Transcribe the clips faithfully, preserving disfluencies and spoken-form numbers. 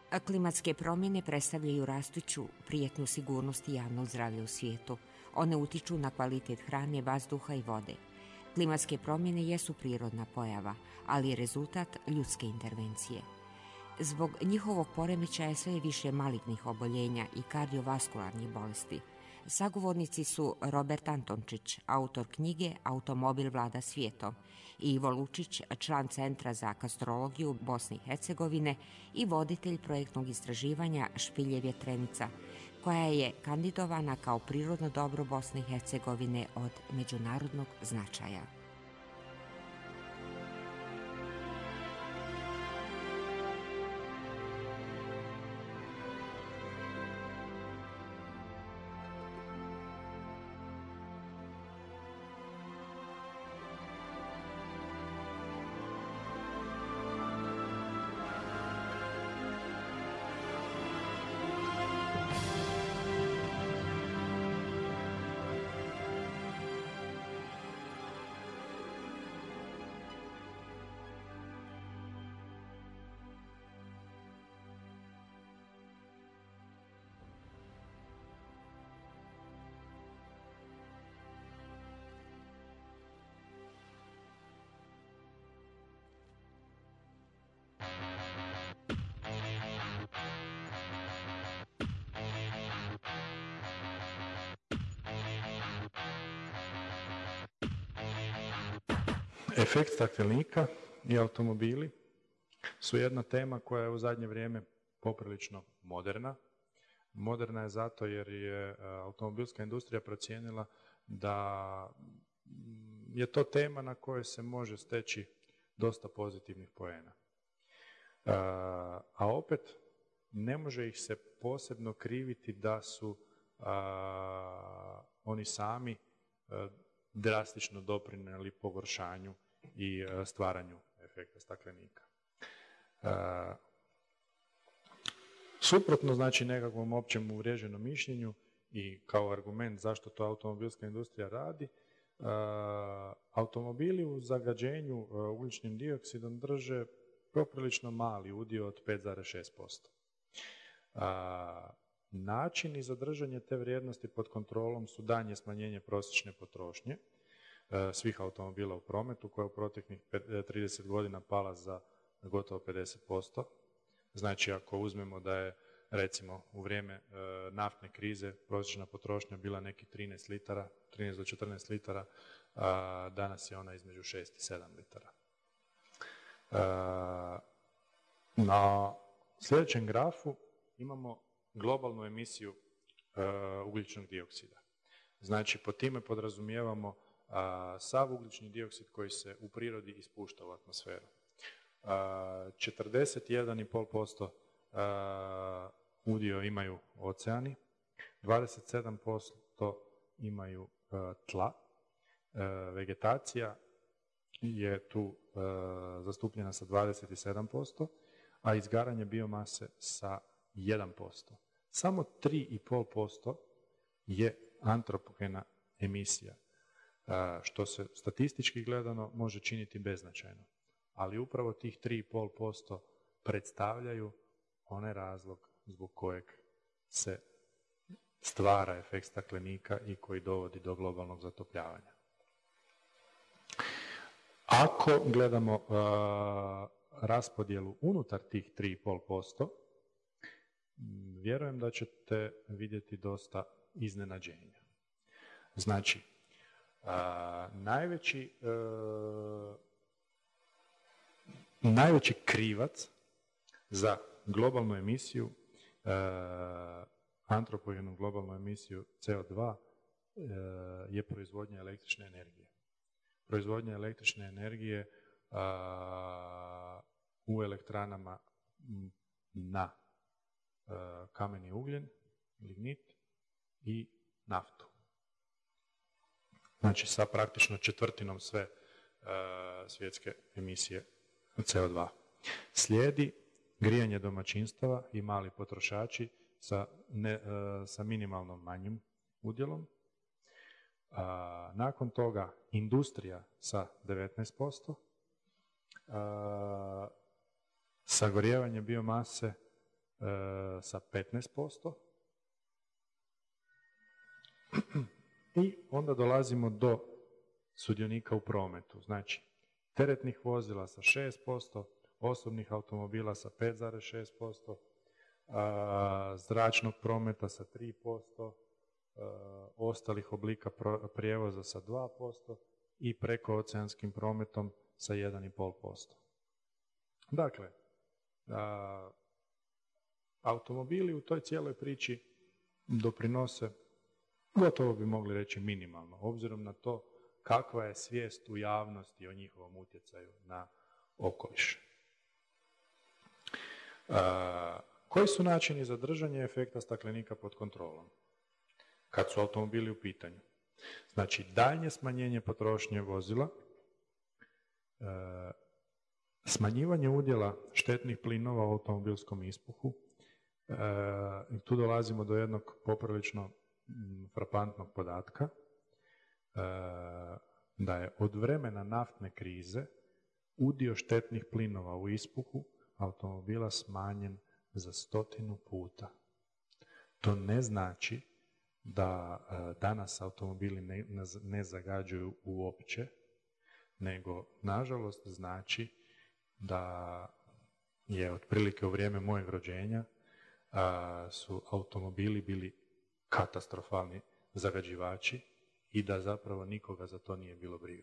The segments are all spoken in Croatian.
Klimatske promjene predstavljaju rastuću prijetnju sigurnosti javnog zdravlja u svijetu. One utiču na kvalitet hrane, vazduha i vode. Klimatske promjene jesu prirodna pojava, ali je rezultat ljudske intervencije. Zbog njihovog poremećaja sve je više malignih oboljenja i kardiovaskularnih bolesti. Sagovornici su Robert Antončić, autor knjige Automobil vlada svijetom, i Ivo Lučić, član Centra za kastrologiju Bosne i Hercegovine i voditelj projektnog istraživanja Špilje vjetrenica, koja je kandidovana kao prirodno dobro Bosne i Hercegovine od međunarodnog značaja. Efekt staklenika i automobili su jedna tema koja je u zadnje vrijeme poprilično moderna. Moderna je zato jer je automobilska industrija procijenila da je to tema na kojoj se može steći dosta pozitivnih poena. A opet ne može ih se posebno kriviti da su a, oni sami a, drastično doprinijeli pogoršanju i a, stvaranju efekta staklenika. A, suprotno znači nekakvom općem uvriježenom mišljenju i kao argument zašto to automobilska industrija radi, a, automobili u zagađenju a, ugljičnim dioksidom drže poprilično mali udio od pet zarez šest posto. Načini za držanje te vrijednosti pod kontrolom su daljnje smanjenje prosječne potrošnje a, svih automobila u prometu, koja je u proteklih trideset godina pala za gotovo pedeset posto. Znači, ako uzmemo da je recimo u vrijeme e, naftne krize prosječna potrošnja bila neki trinaest litara, trinaest do četrnaest litara, a danas je ona između šest i sedam litara. E, na sljedećem grafu imamo globalnu emisiju e, ugljičnog dioksida. Znači, po time podrazumijevamo a, sav ugljični dioksid koji se u prirodi ispušta u atmosferu. četrdeset jedan zarez pet posto udio imaju oceani, dvadeset sedam posto imaju tla, vegetacija je tu zastupljena sa dvadeset sedam posto, a izgaranje biomase sa jedan posto. Samo tri zarez pet posto je antropogena emisija, što se statistički gledano može činiti beznačajno. Ali upravo tih tri zarez pet posto predstavljaju onaj razlog zbog kojeg se stvara efekt staklenika i koji dovodi do globalnog zatopljavanja. Ako gledamo uh, raspodjelu unutar tih tri zarez pet posto, vjerujem da ćete vidjeti dosta iznenađenja. Znači, uh, najveći uh, Najveći krivac za globalnu emisiju, e, antropogenu globalnu emisiju C O dva e, je proizvodnja električne energije. Proizvodnja električne energije a, u elektranama na a, kameni ugljen, lignit i naftu. Znači sa praktično četvrtinom sve a, svjetske emisije C O dva. Slijedi grijanje domaćinstava i mali potrošači sa, ne, sa minimalnom manjim udjelom. A, nakon toga industrija sa devetnaest posto. A, sagorijevanje biomase sa petnaest posto. I onda dolazimo do sudionika u prometu. Znači, teretnih vozila sa šest posto, osobnih automobila sa pet zarez šest posto, zračnog prometa sa tri posto, ostalih oblika prijevoza sa dva posto i prekooceanskim prometom sa jedan zarez pet posto. Dakle, a, automobili u toj cijeloj priči doprinose, gotovo bi mogli reći minimalno, obzirom na to kakva je svijest u javnosti o njihovom utjecaju na okoliš. A, koji su načini za držanje efekta staklenika pod kontrolom kad su automobili u pitanju? Znači, daljnje smanjenje potrošnje vozila, a, smanjivanje udjela štetnih plinova u automobilskom ispuhu. E, tu dolazimo do jednog poprilično frapantnog podatka, e, da je od vremena naftne krize udio štetnih plinova u ispuhu automobila smanjen za stotinu puta. To ne znači da e, danas automobili ne, ne zagađuju uopće, nego nažalost znači da je otprilike u vrijeme mojeg rođenja a, su automobili bili katastrofalni zagađivači i da zapravo nikoga za to nije bilo briga.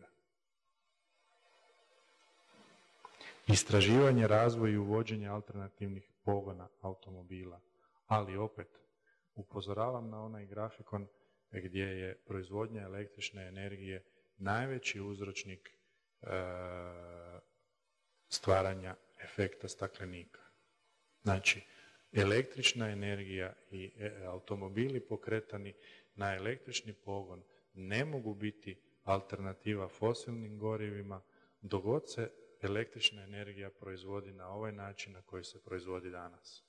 Istraživanje, razvoj i uvođenje alternativnih pogona automobila, ali opet upozoravam na onaj grafikon gdje je proizvodnja električne energije najveći uzročnik e, stvaranja efekta staklenika. Znači, električna energija i automobili pokretani na električni pogon ne mogu biti alternativa fosilnim gorivima dok god se električna energija proizvodi na ovaj način na koji se proizvodi danas.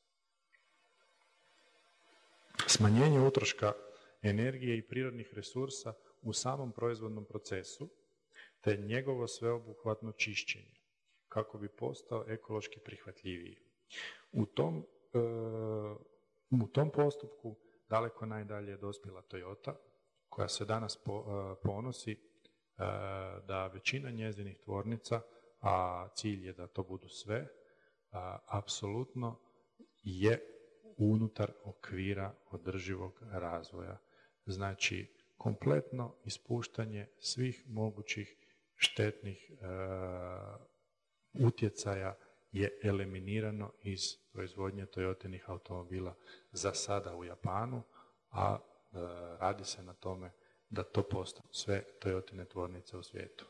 Smanjenje utroška energije i prirodnih resursa u samom proizvodnom procesu te njegovo sveobuhvatno čišćenje kako bi postao ekološki prihvatljiviji. U tom, e, u tom postupku daleko najdalje je dospjela Toyota, koja se danas po, e, ponosi e, da većina njezinih tvornica, a cilj je da to budu sve, a, apsolutno je unutar okvira održivog razvoja. Znači, kompletno ispuštanje svih mogućih štetnih e, utjecaja je eliminirano iz proizvodnje Toyotinih automobila za sada u Japanu, a e, radi se na tome da to postanu sve Toyotine tvornice u svijetu.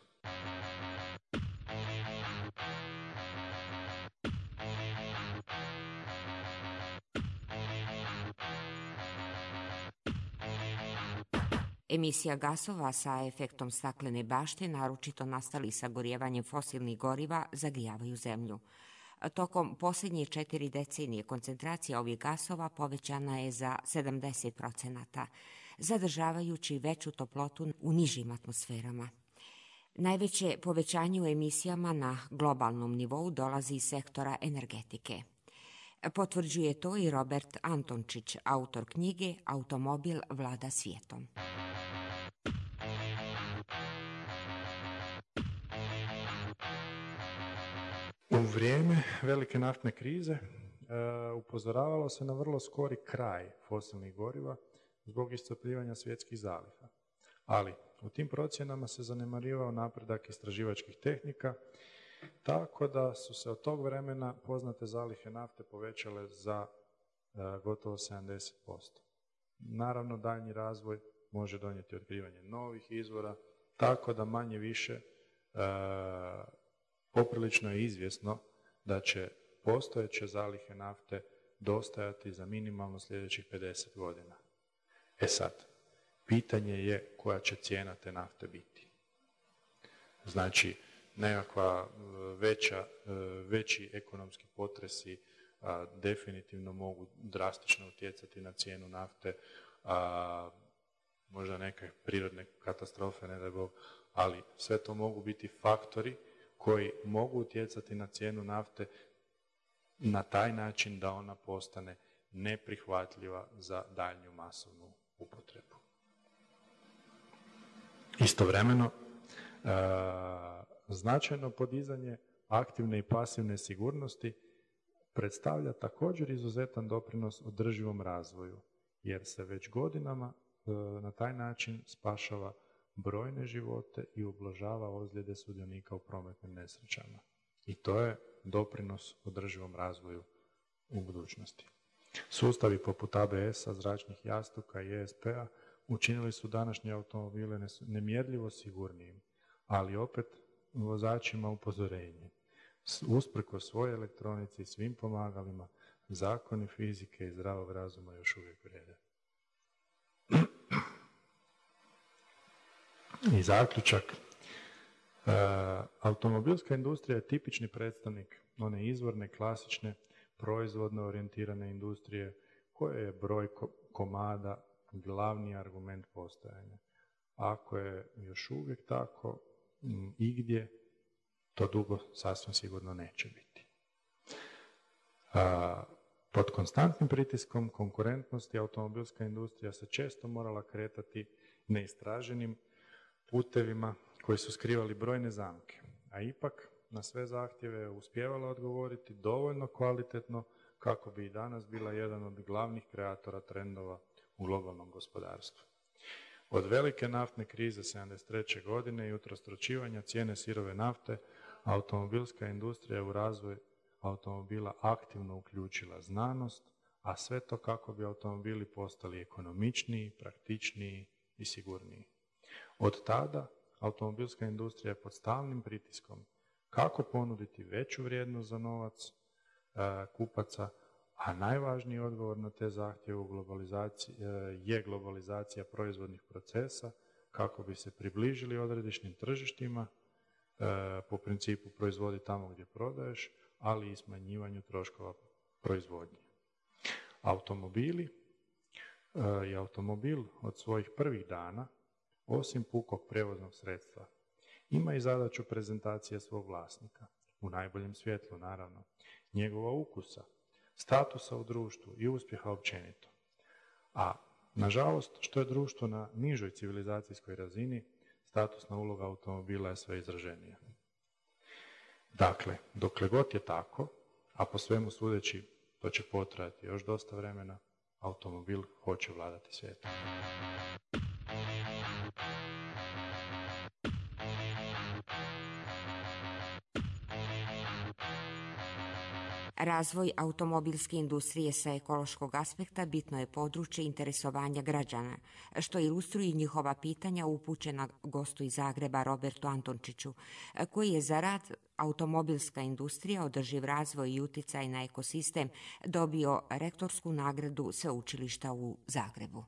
Emisija gasova sa efektom staklene bašte, naročito nastali sagorijevanjem fosilnih goriva, zagrijavaju zemlju. Tokom posljednje četiri decenije koncentracija ovih gasova povećana je za sedamdeset procenata, zadržavajući veću toplotu u nižim atmosferama. Najveće povećanje u emisijama na globalnom nivou dolazi iz sektora energetike. Potvrđuje to i Robert Antončić, autor knjige Automobil vlada svijetom. U vrijeme velike naftne krize e, upozoravalo se na vrlo skori kraj fosilnih goriva zbog iscrpljivanja svjetskih zaliha. Ali u tim procjenama se zanemarivao napredak istraživačkih tehnika, tako da su se od tog vremena poznate zalihe nafte povećale za e, gotovo sedamdeset posto. Naravno, daljnji razvoj može donijeti otkrivanje novih izvora, tako da manje više e, poprilično je izvjesno da će postojeće zalihe nafte dostajati za minimalno sljedećih pedeset godina. E sad, pitanje je koja će cijena te nafte biti. Znači, nekakva veća, veći ekonomski potresi a, definitivno mogu drastično utjecati na cijenu nafte, a, možda neke prirodne katastrofe, ne daj Bog, ali sve to mogu biti faktori koji mogu utjecati na cijenu nafte na taj način da ona postane neprihvatljiva za daljnju masovnu upotrebu. Istovremeno, e, značajno podizanje aktivne i pasivne sigurnosti predstavlja također izuzetan doprinos održivom razvoju, jer se već godinama e, na taj način spašava brojne živote i ublažava ozljede sudionika u prometnim nesrećama. I to je doprinos održivom razvoju u budućnosti. Sustavi poput A B S-a, zračnih jastuka i E S P-a učinili su današnje automobile nemjerljivo sigurnijim, ali opet vozačima upozorenje. Usprkos svojoj elektronici i svim pomagalima, zakoni fizike i zdravog razuma još uvijek vrijede. I zaključak. E, automobilska industrija je tipični predstavnik one izvorne, klasične, proizvodno orijentirane industrije koje je broj komada glavni argument postojanja. Ako je još uvijek tako, igdje, to dugo sasvim sigurno neće biti. A, pod konstantnim pritiskom konkurentnosti automobilska industrija se često morala kretati neistraženim putevima koji su skrivali brojne zamke, a ipak na sve zahtjeve je uspijevala odgovoriti dovoljno kvalitetno kako bi i danas bila jedan od glavnih kreatora trendova u globalnom gospodarstvu. Od velike naftne krize sedamdeset treće godine i utrostručivanja cijene sirove nafte, automobilska industrija je u razvoj automobila aktivno uključila znanost, a sve to kako bi automobili postali ekonomičniji, praktičniji i sigurniji. Od tada automobilska industrija je pod stalnim pritiskom kako ponuditi veću vrijednost za novac e, kupaca, a najvažniji odgovor na te zahtjeve u globalizaciji e, je globalizacija proizvodnih procesa kako bi se približili odredišnim tržištima e, po principu proizvodi tamo gdje prodaješ, ali i smanjivanju troškova proizvodnje. Automobili e, i automobil od svojih prvih dana, osim pukog prevoznog sredstva, ima i zadaću prezentacije svog vlasnika, u najboljem svjetlu naravno, njegova ukusa, statusa u društvu i uspjeha općenito. A, nažalost, što je društvo na nižoj civilizacijskoj razini, statusna uloga automobila je sve izraženija. Dakle, dokle god je tako, a po svemu sudeći to će potrajati još dosta vremena, automobil hoće vladati svijetom. Razvoj automobilske industrije sa ekološkog aspekta bitno je područje interesovanja građana, što ilustruju njihova pitanja upućena gostu iz Zagreba Robertu Antončiću, koji je za rad Automobilska industrija, održiv razvoj i utjecaj na ekosistem dobio rektorsku nagradu Sveučilišta u Zagrebu.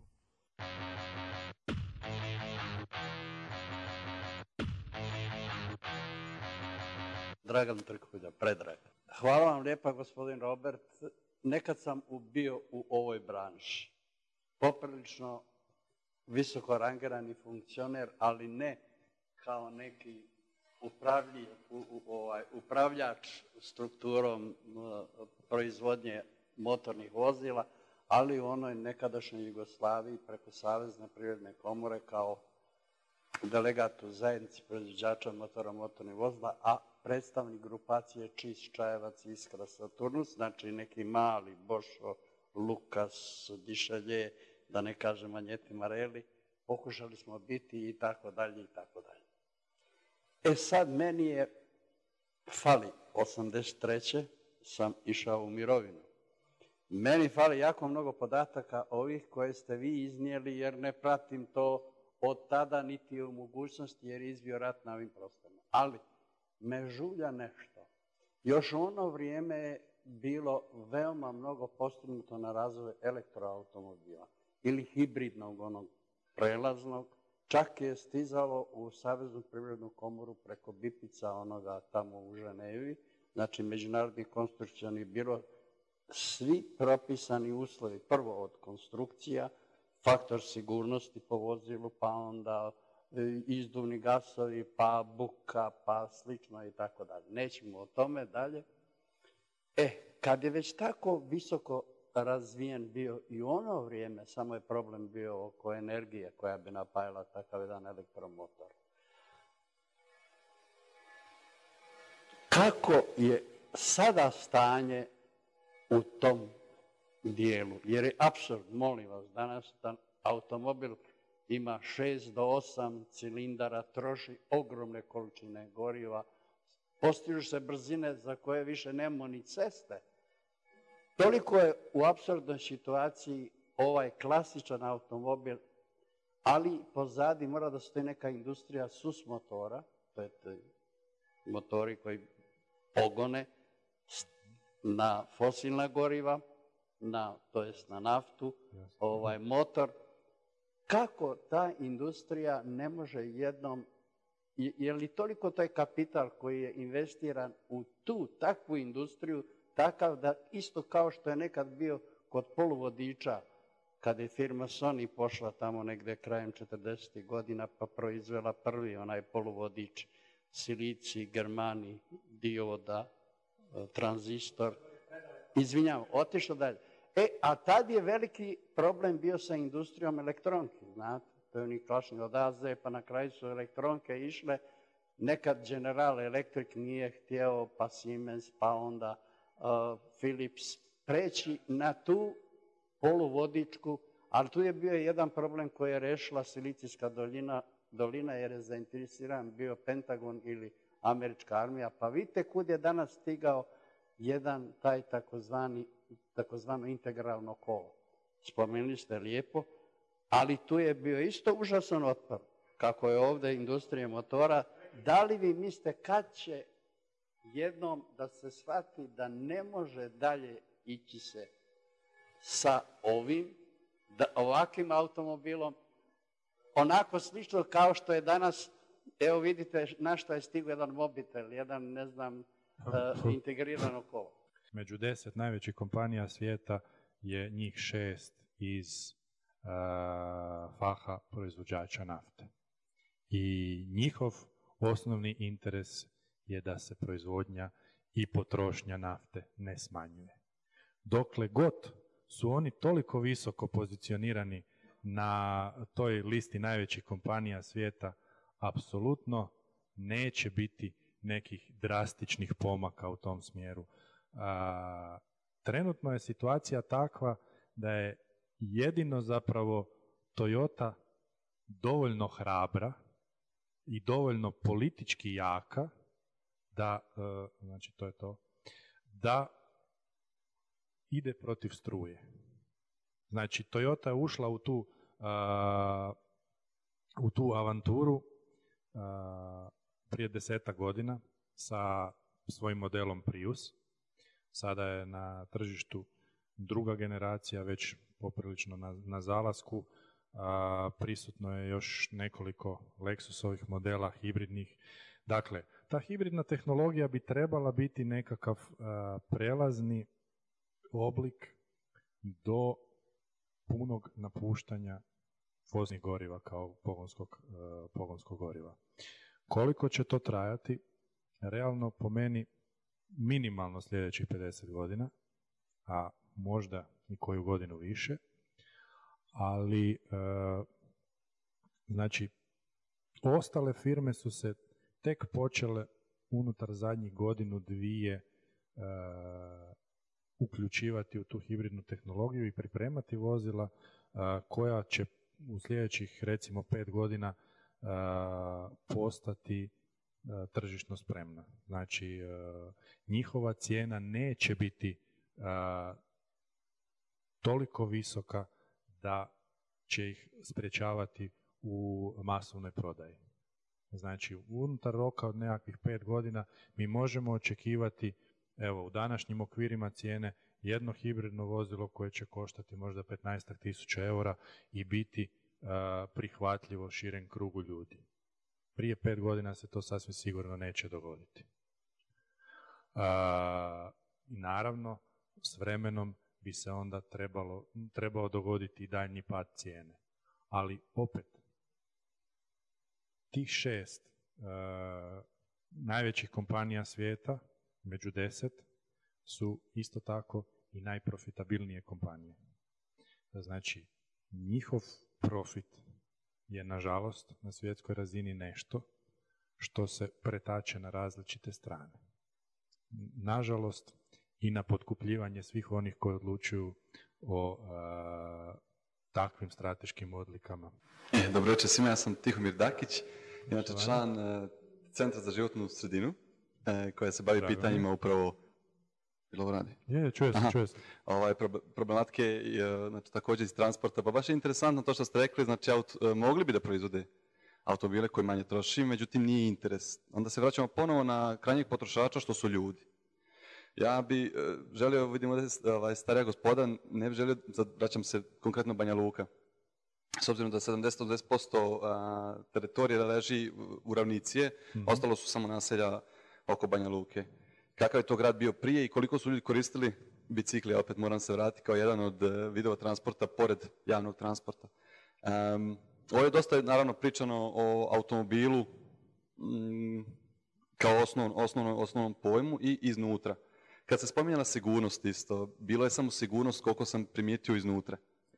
Dragan Trkulja, Predrag. Hvala vam lijepa, gospodin Robert. Nekad sam bio u ovoj branši. Poprilično visoko rangirani funkcioner, ali ne kao neki upravlji, u, u, ovaj, upravljač strukturom uh, proizvodnje motornih vozila, ali u onoj nekadašnjoj Jugoslaviji preko Savezne privredne komore kao delegat u zajednici proizvođača motora motornih vozila, a predstavnik grupacije Čis, Čajevac, Iskra, Saturnus, znači neki mali Bošo, Lukas, Dišalje, da ne kažem Anjeti Mareli, pokušali smo biti i tako dalje i tako dalje. E sad meni je fali, osamdeset treće sam išao u mirovinu. Meni fali jako mnogo podataka ovih koje ste vi iznijeli jer ne pratim to od tada niti u mogućnosti jer je izbio rat na ovim prostorima. Ali me žulja nešto. Još u ono vrijeme je bilo veoma mnogo postignuto na razvoj elektroautomobila ili hibridnog onog prelaznog. Čak je stizalo u Saveznu privrednu komoru preko Bipica onoga tamo u Ženevi, znači Međunarodni konstrukcioni biro, svi propisani uslovi, prvo od konstrukcija, faktor sigurnosti po vozilu, pa onda izduvni gasovi, pa buka, pa slično i tako dalje. Nećemo o tome dalje. E, kad je već tako visoko razvijen bio i u ono vrijeme, samo je problem bio oko energije koja bi napajala takav jedan elektromotor. Kako je sada stanje u tom dijelu? Jer je apsurd, molim vas, danas da automobil ima šest do osam cilindara, troši ogromne količine goriva, postižu se brzine za koje više nemamo ni ceste. Toliko je u apsurdnoj situaciji ovaj klasičan automobil, ali pozadi mora da stoji neka industrija sus motora, to je motori koji pogone na fosilna goriva, na, to jest na naftu, ovaj motor. Kako ta industrija ne može jednom, je li toliko taj kapital koji je investiran u tu takvu industriju, takav da isto kao što je nekad bio kod poluvodiča, kada je firma Sony pošla tamo negde krajem četrdesetih godina pa proizvela prvi onaj poluvodič, silicij, germani, dioda, tranzistor, izvinjavam, otišlo dalje. E, a tad je veliki problem bio sa industrijom elektronke, znate, to je oni klašni od A Z, pa na kraju su elektronke išle, nekad General Electric nije htjeo, pa Siemens, pa onda uh, Philips, preći na tu poluvodičku, ali tu je bio jedan problem koji je rešila Silicijska dolina, dolina jer je zainteresiran bio Pentagon ili američka armija, pa vidite kud je danas stigao jedan taj takozvani takozvano integralno kolo. Spomenuli ste lijepo, ali tu je bio isto užasan otpor, kako je ovdje industrija motora. Da li vi mislite kad će jednom da se shvati da ne može dalje ići se sa ovim, da, ovakvim automobilom, onako slično kao što je danas, evo vidite na što je stigao jedan mobitel, jedan, ne znam, uh, integrirano kolo. Među deset najvećih kompanija svijeta je njih šest iz uh, faha proizvođača nafte. I njihov osnovni interes je da se proizvodnja i potrošnja nafte ne smanjuje. Dokle god su oni toliko visoko pozicionirani na toj listi najvećih kompanija svijeta, apsolutno neće biti nekih drastičnih pomaka u tom smjeru. A, trenutno je situacija takva da je jedino zapravo Toyota dovoljno hrabra i dovoljno politički jaka da, e, znači to je to, da ide protiv struje. Znači Toyota je ušla u tu, a, u tu avanturu a, prije desetak godina sa svojim modelom Prius. Sada je na tržištu druga generacija, već poprilično na, na zalasku. A, prisutno je još nekoliko Lexusovih modela hibridnih. Dakle, ta hibridna tehnologija bi trebala biti nekakav a, prelazni oblik do punog napuštanja fosilnih goriva kao pogonskog, a, pogonskog goriva. Koliko će to trajati? Realno po meni minimalno sljedećih pedeset godina, a možda i koju godinu više, ali e, znači ostale firme su se tek počele unutar zadnjih godinu dvije e, uključivati u tu hibridnu tehnologiju i pripremati vozila e, koja će u sljedećih recimo pet godina e, postati tržišno spremna. Znači, njihova cijena neće biti toliko visoka da će ih sprječavati u masovnoj prodaji. Znači, unutar roka od nekakvih pet godina mi možemo očekivati, evo, u današnjim okvirima cijene jedno hibridno vozilo koje će koštati možda petnaest tisuća eura i biti prihvatljivo širem krugu ljudi. Prije pet godina se to sasvim sigurno neće dogoditi. A, naravno, s vremenom bi se onda trebalo, trebao dogoditi i daljnji pad cijene. Ali opet, tih šest a, najvećih kompanija svijeta, među deset, su isto tako i najprofitabilnije kompanije. Znači, njihov profit je, nažalost, na svjetskoj razini nešto što se pretače na različite strane. Nažalost, i na potkupljivanje svih onih koji odlučuju o a, takvim strateškim odlikama. E, dobro večer svima, ja sam Tihomir Dakić, inače član e, Centra za životnu sredinu, e, koja se bavi Drago. pitanjima upravo... Ili ovo radi? Je, čuje se, Aha. čuje se. Ovaj, problematike je, znači, također iz transporta, pa baš je interesantno to što ste rekli, znači auto, mogli bi da proizvode automobile koji manje troši, međutim nije interes. Onda se vraćamo ponovo na krajnjeg potrošača, što su ljudi. Ja bi želio, vidimo da je ovaj, starija gospoda, ne bi želio, vraćam se konkretno Banja Luka. S obzirom da sedamdeset do osamdeset posto teritorija leži u ravnicije, mm-hmm. ostalo su samo naselja oko Banja Luke. Kakav je to grad bio prije i koliko su ljudi koristili bicikli, opet moram se vratiti kao jedan od vidova transporta pored javnog transporta. Um, ovo je dosta naravno pričano o automobilu m, kao osnov, osnovno, osnovnom pojmu i iznutra. Kad se spominjala sigurnost isto, bilo je samo sigurnost koliko sam primijetio iznutra.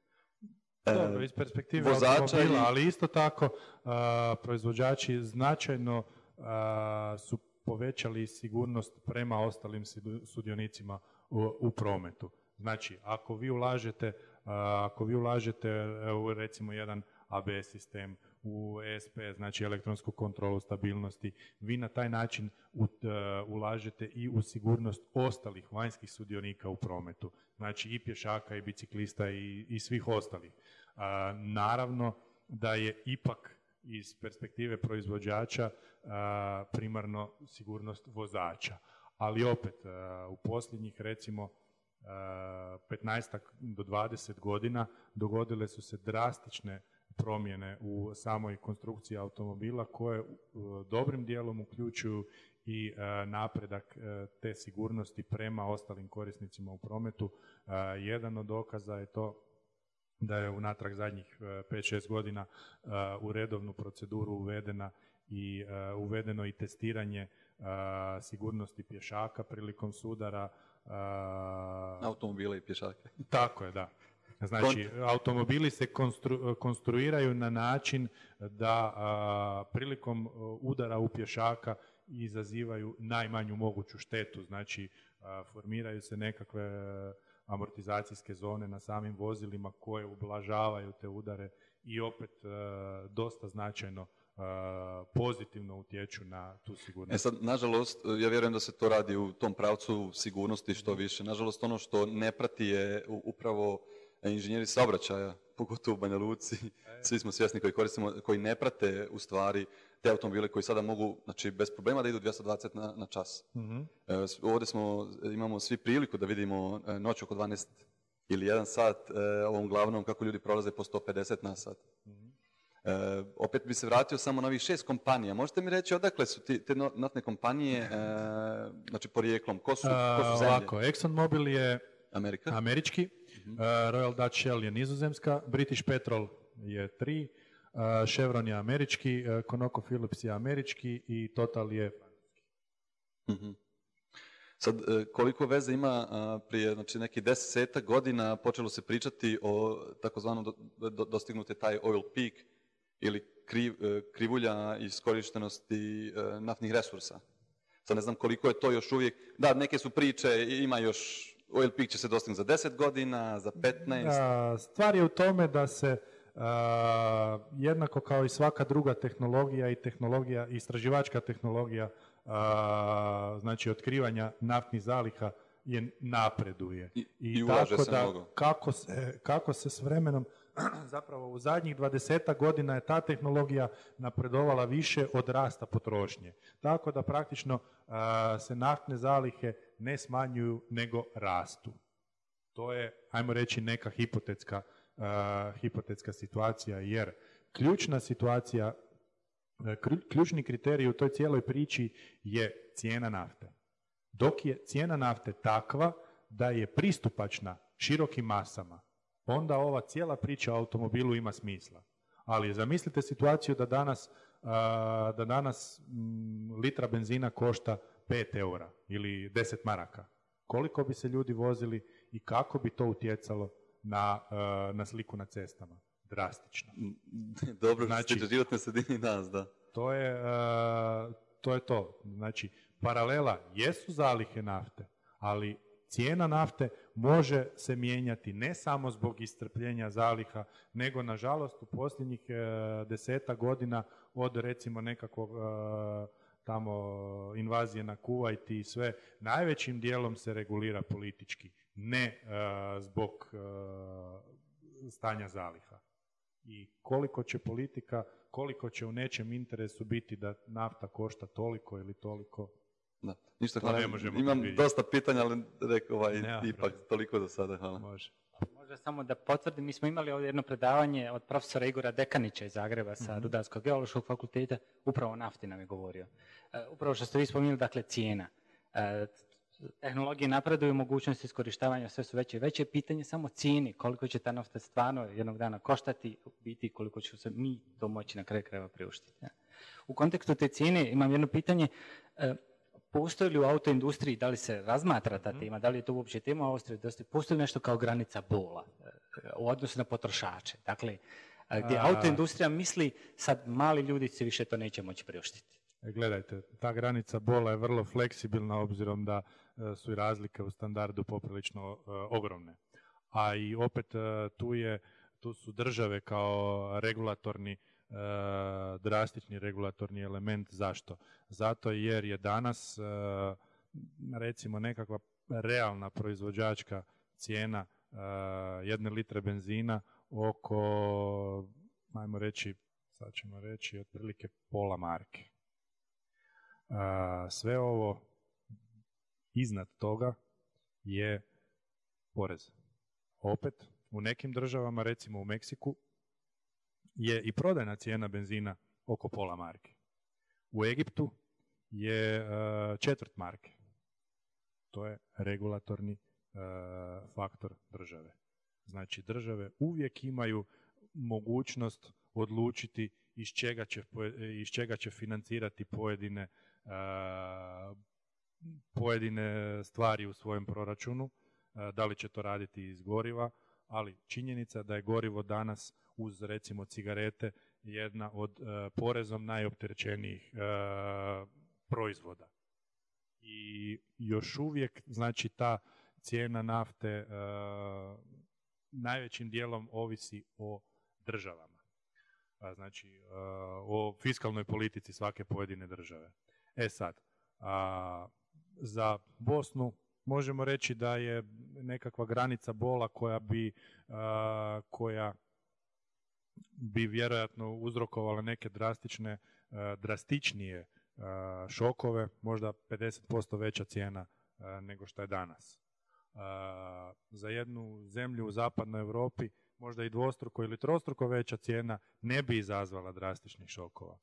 Dobro, iz perspektive automobila, i... ali isto tako a, proizvođači značajno a, su povećali sigurnost prema ostalim sudionicima u, u prometu. Znači, ako vi ulažete, a, ako vi ulažete u recimo jedan A B S sistem, u E S P, znači elektronsku kontrolu stabilnosti, vi na taj način u, uh, ulažete i u sigurnost ostalih vanjskih sudionika u prometu, znači i pješaka i biciklista i, i svih ostalih. Uh, naravno da je ipak iz perspektive proizvođača uh, primarno sigurnost vozača, ali opet uh, u posljednjih recimo petnaestak do dvadeset godina dogodile su se drastične promjene u samoj konstrukciji automobila koje uh, dobrim dijelom uključuju i uh, napredak uh, te sigurnosti prema ostalim korisnicima u prometu. Uh, jedan od dokaza je to da je unatrag zadnjih uh, pet šest godina uh, u redovnu proceduru uvedena i uh, uvedeno i testiranje uh, sigurnosti pješaka prilikom sudara. Uh, Automobile i pješake. Tako je, da. Znači, automobili se konstru, konstruiraju na način da a, prilikom udara u pješaka izazivaju najmanju moguću štetu. Znači, a, formiraju se nekakve amortizacijske zone na samim vozilima koje ublažavaju te udare i opet a, dosta značajno a, pozitivno utječu na tu sigurnost. E sad, nažalost, ja vjerujem da se to radi u tom pravcu sigurnosti što više. Nažalost, ono što ne prati je upravo inženjeri saobraćaja, pogotovo u Banja Luci, svi smo svjesni koji koristimo, koji ne prate u stvari te automobile koji sada mogu, znači bez problema da idu dvjesto dvadeset na, na čas. Mm-hmm. E, ovdje smo, imamo svi priliku da vidimo e, noć oko dvanaest ili jedan sat e, ovom glavnom kako ljudi prolaze po sto pedeset na sat. Mm-hmm. E, opet bi se vratio samo na ovih šest kompanija. Možete mi reći odakle su ti, te naftne kompanije, e, znači porijeklom, ko su, ko su zemlje? Ovako, ExxonMobil je Amerika? američki, uh, Royal Dutch Shell je nizozemska, British Petrol je tri, uh, Chevron je američki, uh, ConocoPhillips je američki i Total je francuski. Uh-huh. Sad, koliko veze ima prije znači, nekih desetak godina počelo se pričati o takozvanom do, do, dostignute taj oil peak ili kriv, krivulja iskorištenosti naftnih resursa. Sad ne znam koliko je to još uvijek, da, neke su priče, ima još oil peak će se dostignuti za deset godina, za petnaest. Da, stvar je u tome da se uh, jednako kao i svaka druga tehnologija i tehnologija, istraživačka tehnologija, uh, znači otkrivanja naftnih zaliha je napreduje. I, i, i tako da mnogo. Kako se, kako se s vremenom, zapravo u zadnjih dvadesetak godina je ta tehnologija napredovala više od rasta potrošnje. Tako da praktično uh, se naftne zalihe ne smanjuju nego rastu. To je, ajmo reći, neka hipotetska, uh, hipotetska situacija, jer ključna situacija, ključni kriterij u toj cijeloj priči je cijena nafte. Dok je cijena nafte takva da je pristupačna širokim masama, onda ova cijela priča o automobilu ima smisla. Ali zamislite situaciju da danas, uh, da danas m, litra benzina košta pet eura ili deset maraka. koliko bi se ljudi vozili i kako bi to utjecalo na, uh, na sliku na cestama. Drastično. Dobro, znači, što životne sredine nas, da. To je, uh, to je to. Znači, paralela jesu zalihe nafte, ali cijena nafte može se mijenjati ne samo zbog iscrpljenja zaliha, nego nažalost u posljednjih uh, deseta godina od recimo nekakvog uh, tamo invazije na Kuvajt i sve, najvećim dijelom se regulira politički, ne uh, zbog uh, stanja zaliha. I koliko će politika, koliko će u nečem interesu biti da nafta košta toliko ili toliko. Da, ništa, to hvala. ne možemo Imam vidjeti. dosta pitanja, ali rekao ovaj, Nema ipak problem. toliko do sada, hvala. Može. Možda samo da potvrdim, mi smo imali ovdje jedno predavanje od profesora Igora Dekanića iz Zagreba sa Mhm. Rudarsko-geološkog fakulteta, upravo o nafti nam je govorio. E, upravo što ste vi spomenuli, dakle cijena. E, tehnologije napreduju, mogućnosti iskorištavanja sve su veće i veće, pitanje samo cijeni, koliko će ta nafta stvarno jednog dana koštati, u biti koliko će se mi to moći na kraju krajeva priuštiti. Ja. U kontekstu te cijene imam jedno pitanje, e, postoji li u autoindustriji, da li se razmatra ta tema, da li je to uopće tema u Austriji, postoji nešto kao granica bola e, u odnosu na potrošače? Dakle, e, gdje A... autoindustrija misli sad mali ljudi se više to neće moći priuštiti. Gledajte, ta granica bola je vrlo fleksibilna obzirom da e, su i razlike u standardu poprilično e, ogromne. A i opet e, tu, je, tu su države kao regulatorni, e, drastični regulatorni element. Zašto? Zato jer je danas e, recimo nekakva realna proizvođačka cijena e, jedne litre benzina oko, ajmo reći, sad ćemo reći, otprilike pola marke. Uh, sve ovo iznad toga je porez. Opet, u nekim državama, recimo u Meksiku, je i prodajna cijena benzina oko pola marke. U Egiptu je uh, četvrt marke. To je regulatorni uh, faktor države. Znači, države uvijek imaju mogućnost odlučiti iz čega će, iz čega će financirati pojedine Uh, pojedine stvari u svojem proračunu, uh, da li će to raditi iz goriva, ali činjenica da je gorivo danas uz recimo cigarete jedna od uh, porezom najopterećenijih uh, proizvoda. I još uvijek, znači, ta cijena nafte uh, najvećim dijelom ovisi o državama. Uh, znači, uh, o fiskalnoj politici svake pojedine države. E sad, a, za Bosnu možemo reći da je nekakva granica bola koja bi, a, koja bi vjerojatno uzrokovala neke drastične, a, drastičnije a, šokove, možda pedeset posto veća cijena a, nego što je danas. A, za jednu zemlju u zapadnoj Europi možda i dvostruko ili trostruko veća cijena ne bi izazvala drastičnih šokova.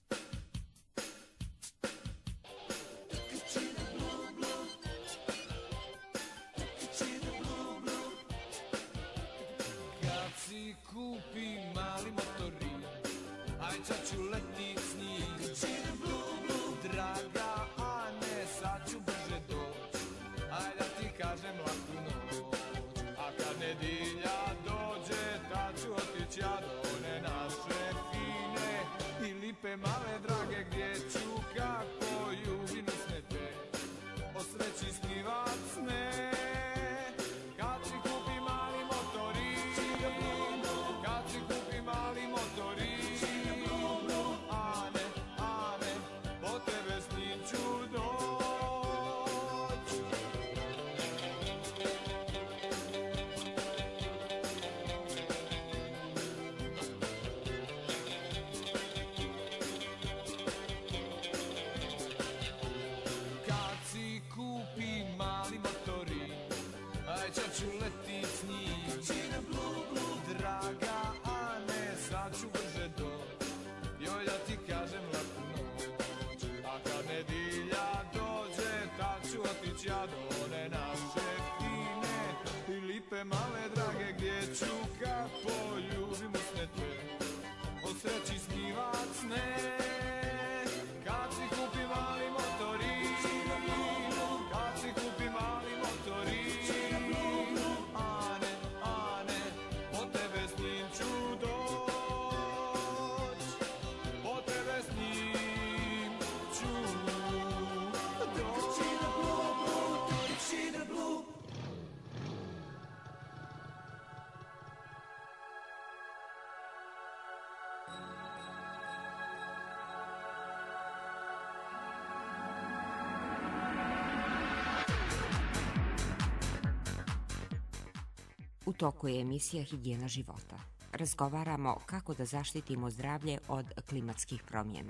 Kupi mali motorin, aj sad ću letit s njim. Draga Ane, sad ću brže doć, aj da ti kažem laku noć. A kad nedilja dođe, tad ću otić ja do one naše fine i lipe male drage, gdje ću kako ljubim usnete, o sreći snivat sne. Kad si kupi mali motorin, kad si kupi mali motorin, Ane, Ane, po tebe s njim ću doć. Kad si kupi mali motorin, aj sad ću letit s njim. Draga Ane, sad ću brže doć, joj da ti kažem laku noć. A kad nedilja dođe, tad ću otić ja do one naše fine i lipe male drage, gdje ću kad poljubim usnete, o sreći snivat sne. Kad si kupi mali motorin, kad si kupi mali motorin, U toku je emisija Higijena života. Razgovaramo kako da zaštitimo zdravlje od klimatskih promjena.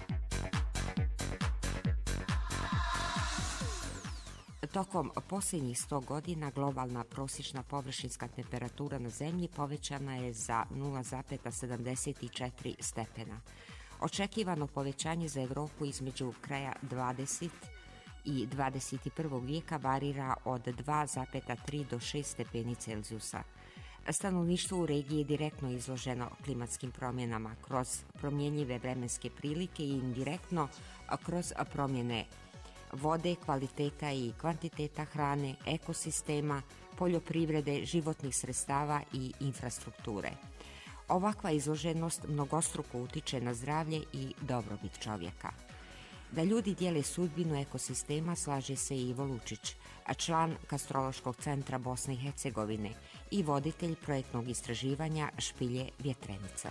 Tokom posljednjih sto godina globalna prosječna površinska temperatura na Zemlji povećana je za nula zarez sedamdeset četiri stepena. Očekivano povećanje za Europu između kraja dvadesetog i dvadeset prvog vijeka varira od dva zarez tri do šest stepeni Celzijusa. Stanovništvo u regiji je direktno izloženo klimatskim promjenama kroz promjenjive vremenske prilike i indirektno kroz promjene vode, kvaliteta i kvantiteta hrane, ekosistema, poljoprivrede, životnih sredstava i infrastrukture. Ovakva izloženost mnogostruko utiče na zdravlje i dobrobit čovjeka. Da ljudi dijele sudbinu ekosistema slaže se i Ivo Lučić, a član Kastrološkog centra Bosne i Hercegovine i voditelj projektnog istraživanja Špilje Vjetrenica.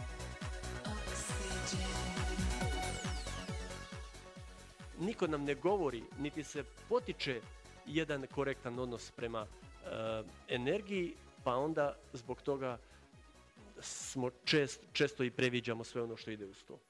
Niko nam ne govori, niti se potiče jedan korektan odnos prema e, energiji, pa onda zbog toga smo čest, često i previđamo sve ono što ide uz to.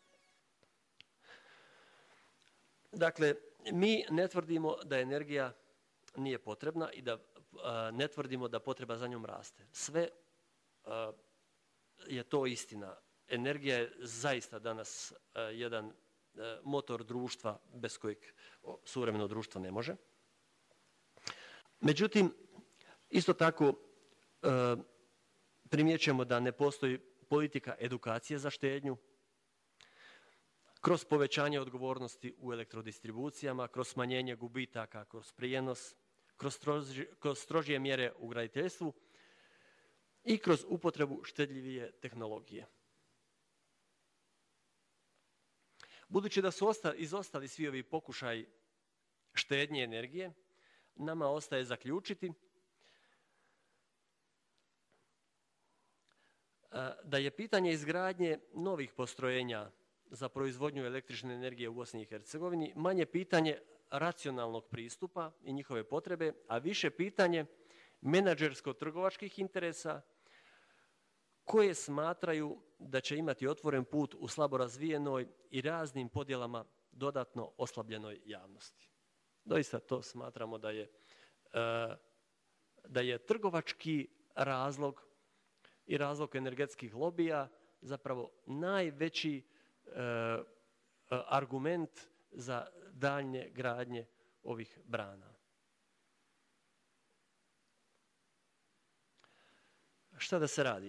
Dakle, mi ne tvrdimo da energija nije potrebna i da a, ne tvrdimo da potreba za njom raste. Sve a, je to istina. Energija je zaista danas a, jedan a, motor društva bez kojeg suvremeno društvo ne može. Međutim, isto tako a, primjećujemo da ne postoji politika edukacije za štednju, kroz povećanje odgovornosti u elektrodistribucijama, kroz smanjenje gubitaka, kroz prijenos, kroz, stroži, kroz strožije mjere u graditeljstvu i kroz upotrebu štedljivije tehnologije. Budući da su osta, izostali svi ovi pokušaji štednje energije, nama ostaje zaključiti da je pitanje izgradnje novih postrojenja za proizvodnju električne energije u Bosni i Hercegovini manje pitanje racionalnog pristupa i njihove potrebe, a više pitanje menadžersko-trgovačkih interesa koje smatraju da će imati otvoren put u slabo razvijenoj i raznim podjelama dodatno oslabljenoj javnosti. Doista to smatramo da je, da je trgovački razlog i razlog energetskih lobija zapravo najveći E, argument za daljnje gradnje ovih brana. Šta da se radi?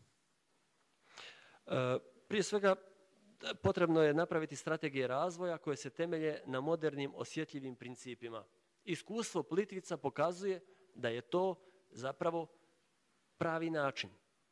E, prije svega potrebno je napraviti strategije razvoja koje se temelje na modernim osjetljivim principima. Iskustvo Plitvica pokazuje da je to zapravo pravi način.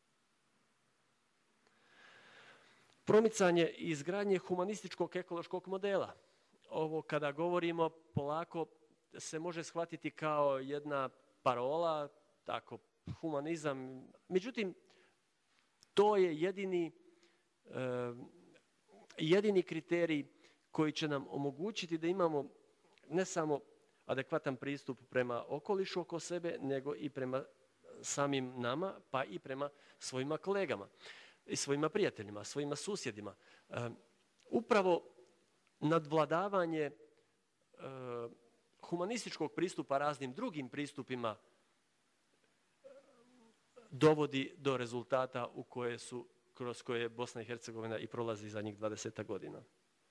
Promicanje i izgradnje humanističkog ekološkog modela. Ovo kada govorimo polako se može shvatiti kao jedna parola, tako humanizam. Međutim, to je jedini, eh, jedini kriterij koji će nam omogućiti da imamo ne samo adekvatan pristup prema okolišu oko sebe, nego i prema samim nama, pa i prema svojima kolegama i svojima prijateljima, svojima susjedima. E, upravo nadvladavanje e, humanističkog pristupa raznim drugim pristupima dovodi do rezultata u koje su, kroz koje Bosna i Hercegovina i prolazi zadnjih dvadeset godina.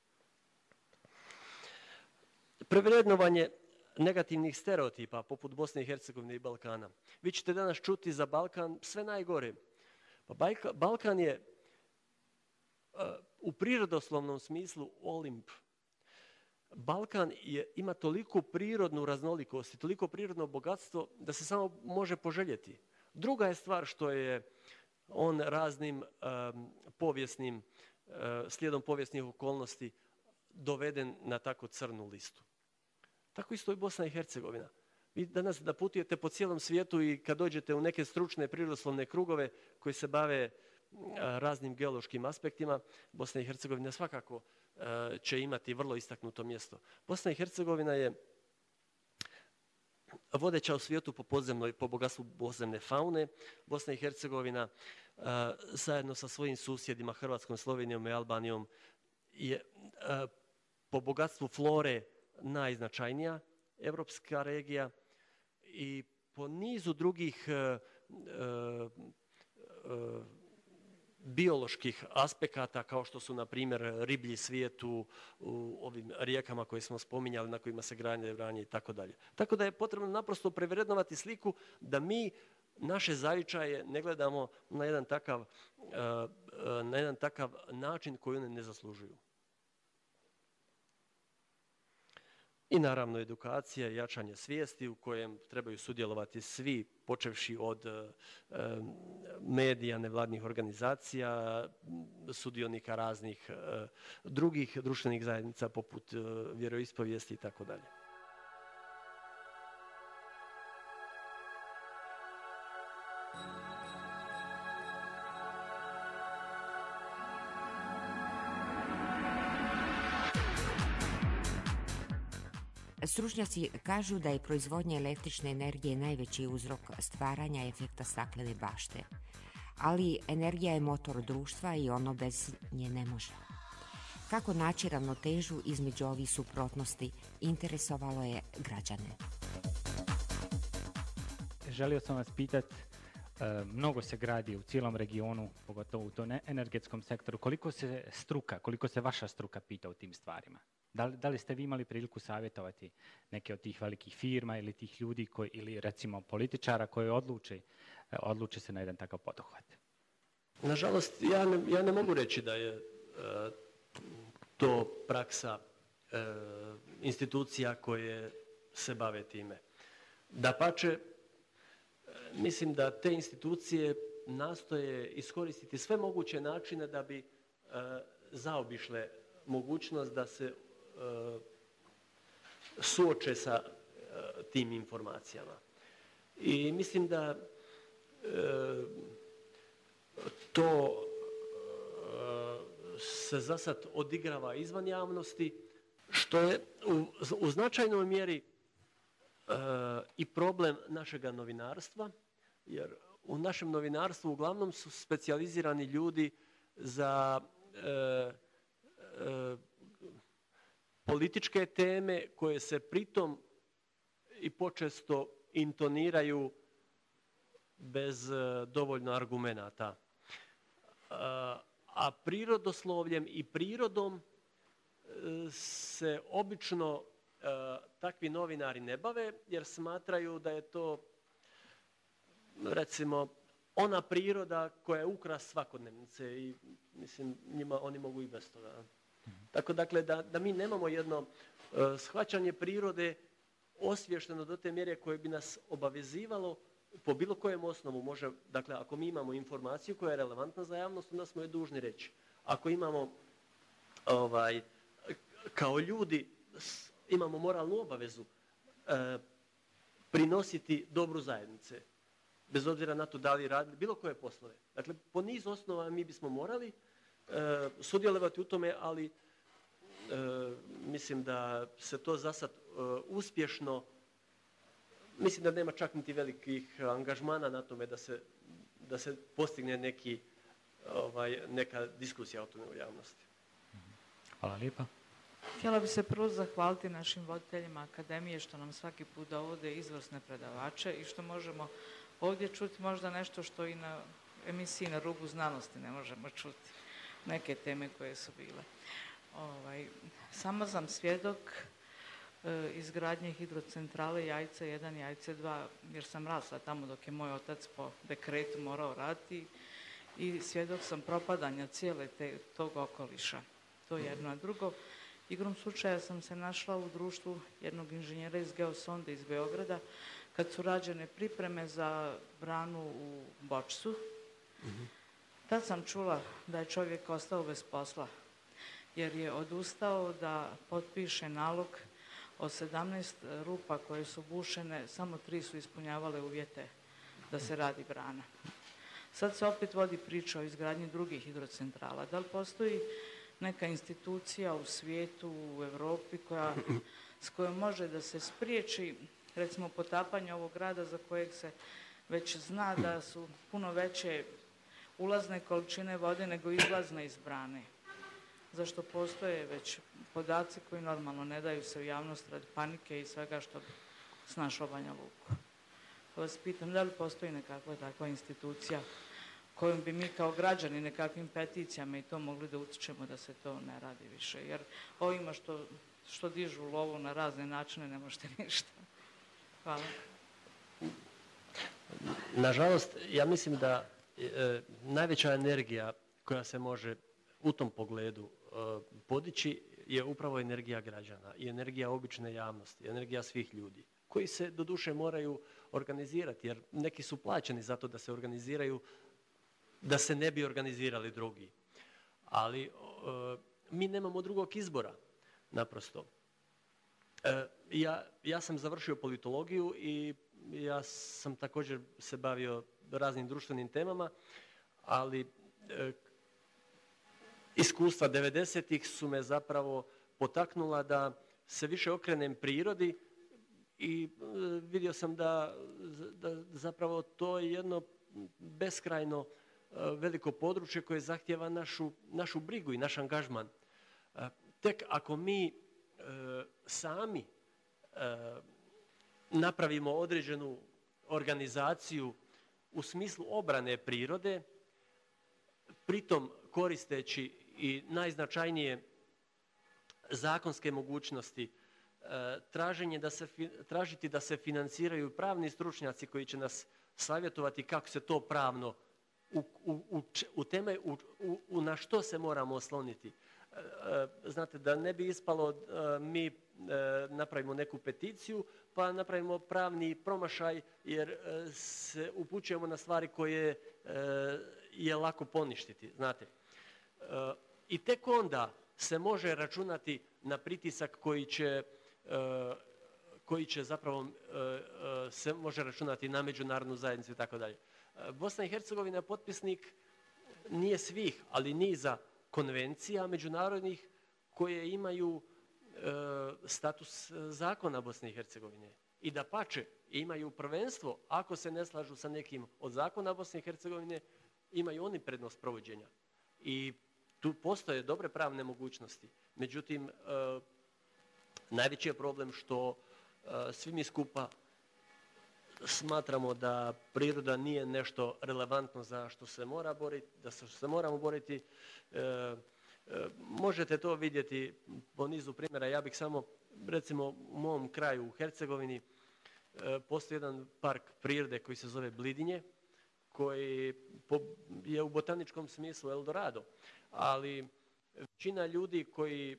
Prevrednovanje negativnih stereotipa poput Bosne i Hercegovine i Balkana. Vi ćete danas čuti za Balkan sve najgore. Pa Balkan je uh, u prirodoslovnom smislu Olimp. Balkan je, ima toliko prirodnu raznolikost i toliko prirodno bogatstvo da se samo može poželjeti. Druga je stvar što je on raznim um, povijesnim, uh, slijedom povijesnih okolnosti doveden na tako crnu listu. Tako isto i Bosna i Hercegovina. Vi danas da putujete po cijelom svijetu i kad dođete u neke stručne prirodoslovne krugove koji se bave raznim geološkim aspektima, Bosna i Hercegovina svakako će imati vrlo istaknuto mjesto. Bosna i Hercegovina je vodeća u svijetu po podzemnoj, po bogatstvu podzemne faune. Bosna i Hercegovina uh, zajedno sa svojim susjedima Hrvatskom, Slovenijom i Albanijom je uh, po bogatstvu flore najznačajnija evropska regija i po nizu drugih uh, uh, uh, bioloških aspekata kao što su na primjer riblji svijet u, u ovim rijekama koje smo spominjali na kojima se granje, vranje i tako dalje. Tako da je potrebno naprosto prevrednovati sliku da mi naše zavičaje ne gledamo na jedan takav, uh, uh, na jedan takav način koji one ne zaslužuju. I naravno edukacija i jačanje svijesti u kojem trebaju sudjelovati svi, počevši od e, medija, nevladnih organizacija, sudionika raznih e, drugih društvenih zajednica poput e, vjeroispovijesti i tako dalje. Stručnjaci kažu da je proizvodnja električne energije najveći uzrok stvaranja efekta staklene bašte. Ali energija je motor društva i ono bez nje ne može. Kako naći ravnotežu između ovih suprotnosti interesovalo je građane. Želio sam vas pitati, mnogo se gradi u cijelom regionu, pogotovo u tom energetskom sektoru. Koliko se struka, koliko se vaša struka pita o tim stvarima? Da li, da li ste vi imali priliku savjetovati neke od tih velikih firma ili tih ljudi koji, ili recimo političara koji odluče, odluče se na jedan takav poduhvat? Nažalost, ja ne, ja ne mogu reći da je e, to praksa e, institucija koje se bave time. Dapače, mislim da te institucije nastoje iskoristiti sve moguće načine da bi e, zaobišle mogućnost da se e, suoče sa e, tim informacijama. I mislim da e, to e, se za sad odigrava izvan javnosti, što je u, u značajnoj mjeri e, i problem našega novinarstva, jer u našem novinarstvu uglavnom su specijalizirani ljudi za e, e, političke teme koje se pritom i počesto intoniraju bez e, dovoljno argumenata. A, a prirodoslovljem i prirodom e, se obično e, takvi novinari ne bave jer smatraju da je to, recimo, ona priroda koja je ukras svakodnevnice i mislim njima oni mogu i bez toga. Mm-hmm. Tako dakle da, da mi nemamo jedno uh, shvaćanje prirode osvješteno do te mjere koje bi nas obavezivalo po bilo kojem osnovu. Može, dakle, ako mi imamo informaciju koja je relevantna za javnost, onda smo je dužni reći. Ako imamo ovaj, kao ljudi imamo moralnu obavezu uh, prinositi dobru zajednice, bez obzira na to da li radili bilo koje poslove. Dakle, po niz osnova mi bismo morali e, sudjelovati u tome, ali e, mislim da se to za sad e, uspješno, mislim da nema čak niti velikih angažmana na tome da se, da se postigne neki, ovaj, neka diskusija o tome u javnosti. Hvala lijepa. Htjela bi se prvo zahvaliti našim voditeljima akademije što nam svaki put dovode izvrsne predavače i što možemo ovdje čuti možda nešto što i na emisiji Na rubu znanosti ne možemo čuti, neke teme koje su bile. Ovaj, sama sam svjedok e, izgradnje hidrocentrale Jajce jedan, Jajce dva, jer sam rasla tamo dok je moj otac po dekretu morao raditi i svjedok sam propadanja cijele te, tog okoliša. To je jedno. A drugo, igrom slučaja sam se našla u društvu jednog inženjera iz Geosonde iz Beograda kad su rađene pripreme za branu u Bočcu. Mm-hmm. Tad sam čula da je čovjek ostao bez posla, jer je odustao da potpiše nalog od sedamnaest rupa koje su bušene, samo tri su ispunjavale uvjete da se radi brana. Sad se opet vodi priča o izgradnji drugih hidrocentrala. Da li postoji neka institucija u svijetu, u Europi koja, s kojom može da se spriječi recimo potapanje ovog grada za kojeg se već zna da su puno veće ulazne količine vode nego izlazne iz brane. Zašto postoje već podaci koji normalno ne daju se u javnost radi panike i svega što snašao Banja Luku. Pa vas pitam, da li postoji nekakva takva institucija kojom bi mi kao građani nekakvim peticijama i to mogli da utičemo da se to ne radi više. Jer ovima što, što dižu lovu na razne načine ne možete ništa. Hvala. Nažalost, ja mislim da e, najveća energija koja se može u tom pogledu e, podići je upravo energija građana i energija obične javnosti, energija svih ljudi koji se doduše moraju organizirati jer neki su plaćeni zato da se organiziraju da se ne bi organizirali drugi. Ali e, mi nemamo drugog izbora, naprosto. E, ja, ja sam završio politologiju i ja sam također se bavio raznim društvenim temama, ali e, iskustva devedesetih su me zapravo potaknula da se više okrenem prirodi i e, vidio sam da, da zapravo to je jedno beskrajno veliko područje koje zahtjeva našu, našu brigu i naš angažman. Tek ako mi e, sami e, napravimo određenu organizaciju u smislu obrane prirode, pritom koristeći i najznačajnije zakonske mogućnosti, e, traženje da se, tražiti da se financiraju pravni stručnjaci koji će nas savjetovati kako se to pravno U, u, u, u teme u, u, na što se moramo osloniti. E, znate, da ne bi ispalo e, mi e, napravimo neku peticiju pa napravimo pravni promašaj jer e, se upućujemo na stvari koje e, je lako poništiti. Znate. E, I tek onda se može računati na pritisak koji će, e, koji će zapravo e, e, se može računati na međunarodnu zajednicu i tako dalje. Bosna i Hercegovina je potpisnik nije svih, ali niza konvencija međunarodnih koje imaju e, status zakona Bosne i Hercegovine. I da pače, imaju prvenstvo, ako se ne slažu sa nekim od zakona Bosne i Hercegovine, imaju oni prednost provođenja. I tu postoje dobre pravne mogućnosti. Međutim, e, najveći je problem što e, svi mi skupa smatramo da priroda nije nešto relevantno za što se mora boriti, da se, se moramo boriti. E, e, možete to vidjeti po nizu primjera. Ja bih samo, recimo u mom kraju u Hercegovini, e, postoji jedan park prirode koji se zove Blidinje, koji po, je u botaničkom smislu Eldorado, ali većina ljudi koji e,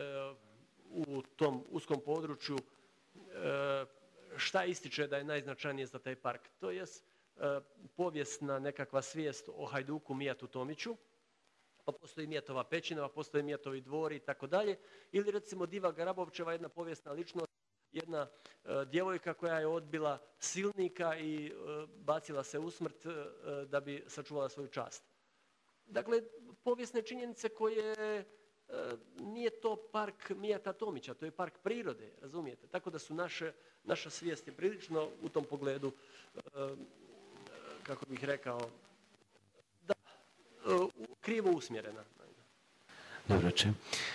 u tom uskom području e, šta ističe da je najznačajnije za taj park? To je e, povijesna nekakva svijest o Hajduku Mijatu Tomiću, pa postoji Mijatova pećina, pa postoji Mijatovi dvori i tako dalje. Ili recimo Diva Grabovčeva, jedna povijesna ličnost, jedna e, djevojka koja je odbila silnika i e, bacila se u smrt e, da bi sačuvala svoju čast. Dakle, povijesne činjenice koje E, nije to park Mijata Tomića, to je park prirode, razumijete? Tako da su naše, naša svijest je prilično u tom pogledu, e, kako bih rekao, da, e, krivo usmjerena. Dobro, če. E,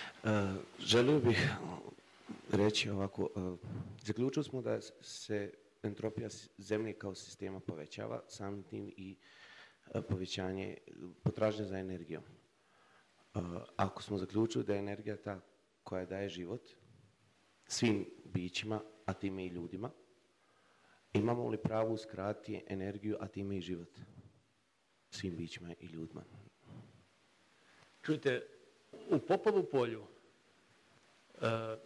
želio bih reći ovako, e, zaključili smo da se entropija zemlje kao sistema povećava, samim tim i e, povećanje potražnje za energijom. Uh, ako smo zaključili da je energija ta koja daje život svim bićima, a time i ljudima, imamo li pravo uskratiti energiju, a time i život svim bićima i ljudima? Čujte, u Popovu polju uh,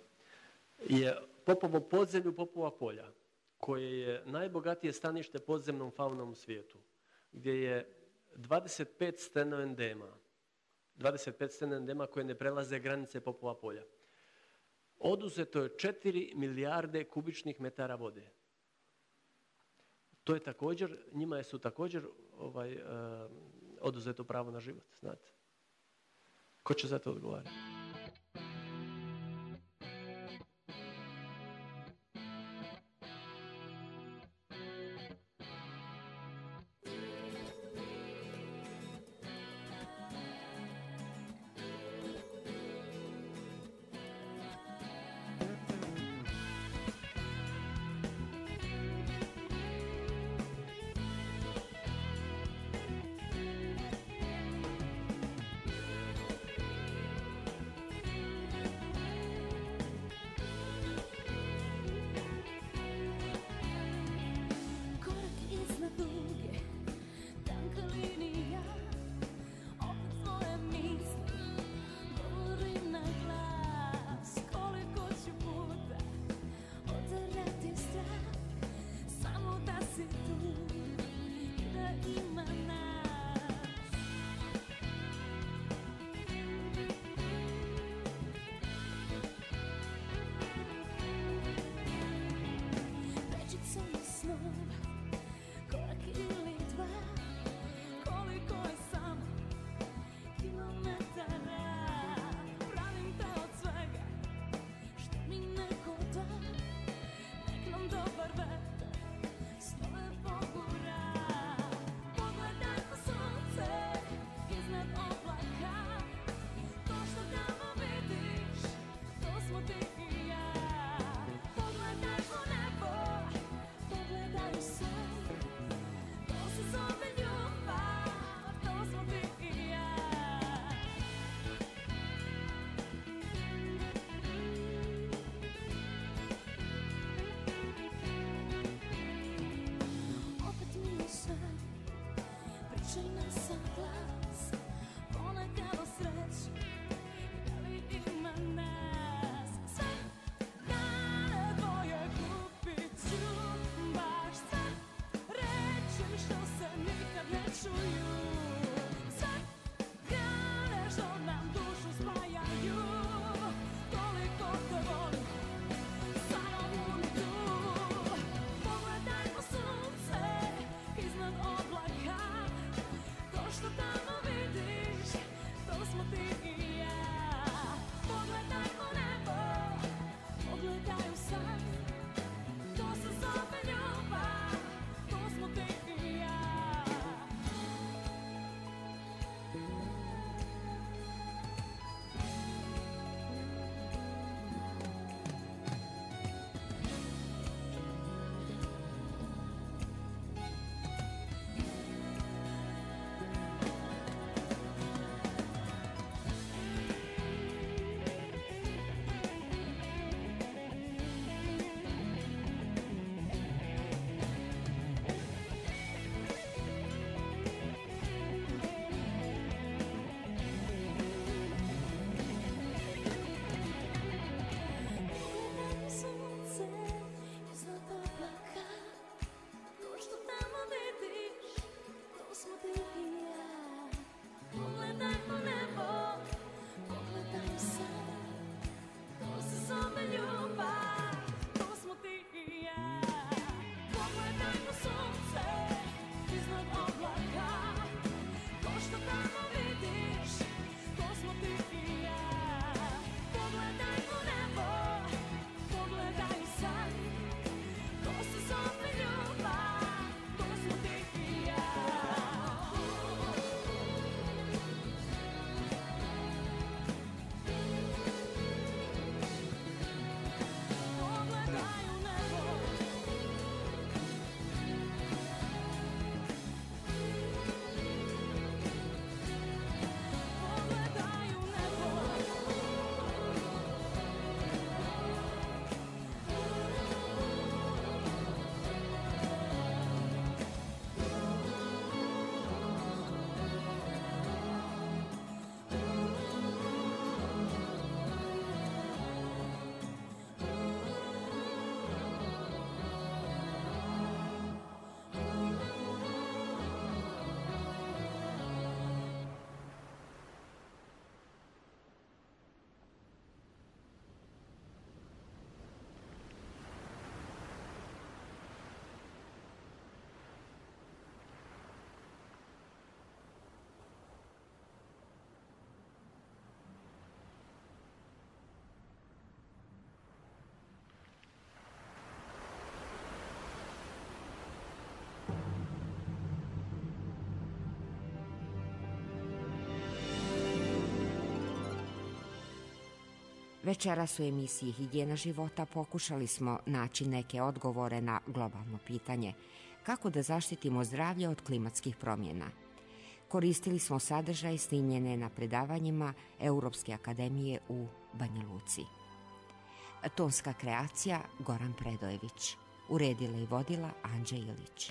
je Popovo podzemlju Popova polja, koje je najbogatije stanište podzemnom faunom u svijetu, gdje je dvadeset pet stenoendema, dvadeset pet stenoendema koje ne prelaze granice Popova polja. Oduzeto je četiri milijarde kubičnih metara vode. To je također, njima su također ovaj, uh, oduzeto pravo na život, znate. Ko će za to odgovarati? oblaka. To što tamo vidiš, to smo ti i ja. Pogledaj po nebo, pogledaj u san. To se zove ljubav, to smo ti i ja. Pogledaj sunce iznad oblaka. To što tamo vidiš, to smo ti i ja. Pogledaj po nebo, pogledaj u san. To se zove ljubav, to smo ti i ja. Pogledaj po sunce iznad oblaka. To što tamo vidiš, to smo ti i ja. Pogledaj po nebo, pogledaj u san. To se zove ljubav, to smo ti i ja. Pogledaj u nebo. Pogledaj u nebo. Večeras u emisiji Higijena života pokušali smo naći neke odgovore na globalno pitanje kako da zaštitimo zdravlje od klimatskih promjena. Koristili smo sadržaj snimljene na predavanjima Europske akademije u Banja Luci. Tonska kreacija Goran Predojević. Uredila i vodila Anđa Ilić.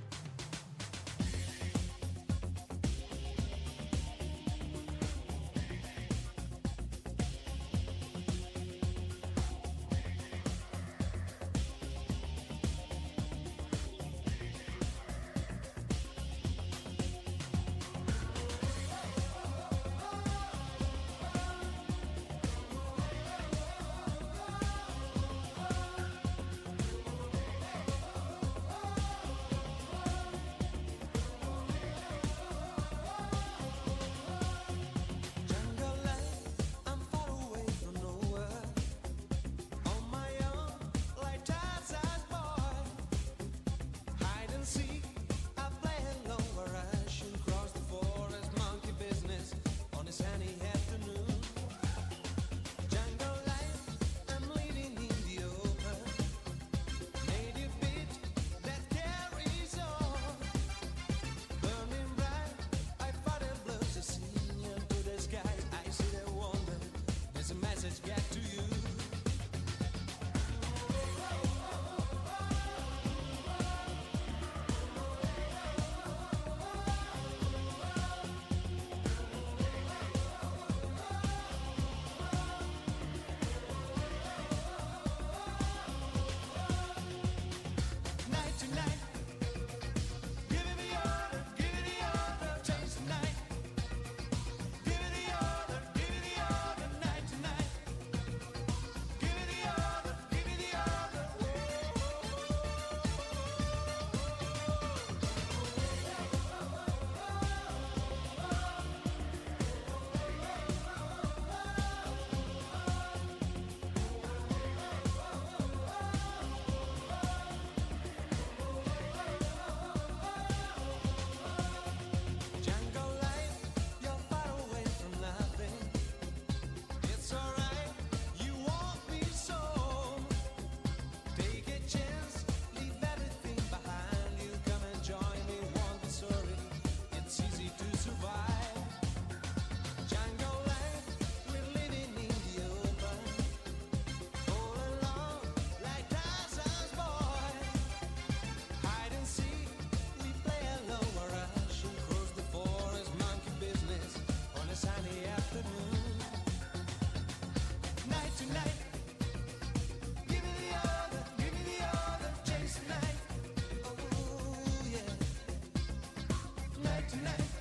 tonight.